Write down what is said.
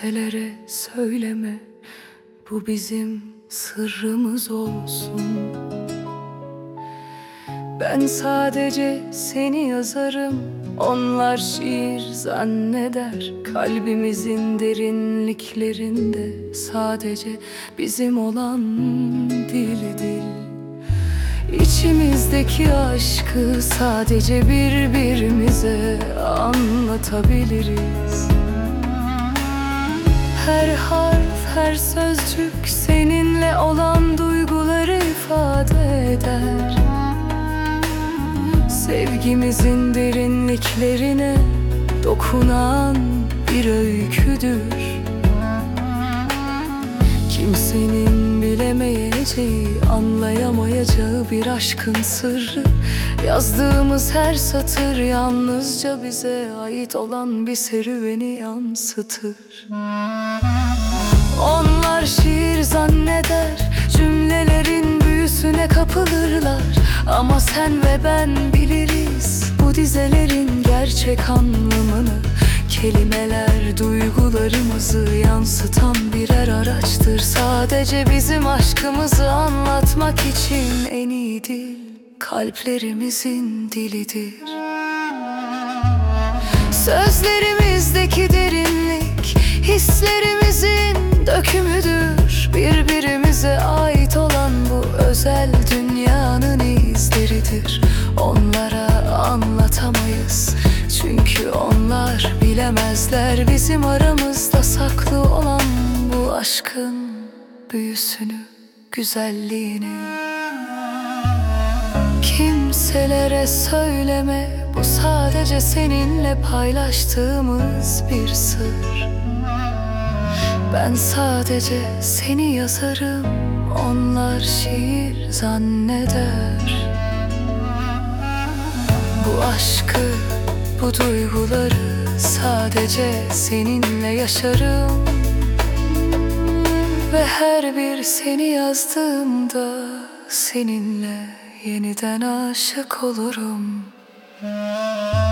Kimselere söyleme, bu bizim sırrımız olsun. Ben sadece seni yazarım, onlar şiir zanneder. Kalbimizin derinliklerinde sadece bizim olan dil. İçimizdeki aşkı sadece birbirimize anlatabiliriz. Her harf, her sözcük seninle olan duyguları ifade eder. Sevgimizin derinliklerine dokunan bir öyküdür. Kimsenin bilemeyeceği, anlayamayacağı bir aşkın sırrı. Yazdığımız her satır yalnızca bize ait olan bir serüveni yansıtır. Onlar şiir zanneder, cümlelerin büyüsüne kapılırlar. Ama sen ve ben biliriz bu dizelerin gerçek anlamını. Kelimeler duygularımızı yansıtan birer araçtır. Sadece bizim aşkımızı anlatmak için en iyi dil kalplerimizin dilidir. Sözlerimizdeki derinlik hislerimizin dökümüdür. Birbirimize ait olan bu özel dünyanın izleridir. Onlara anlatamayız çünkü onlar bilemezler bizim aramızda saklı olan bu aşkın büyüsünü, güzelliğini. Kimselere söyleme, bu sadece seninle paylaştığımız bir sır. Ben sadece seni yazarım, onlar şiir zanneder. Bu aşkı, bu duyguları sadece seninle yaşarım. Ve her bir seni yazdığımda seninle yeniden aşık olurum.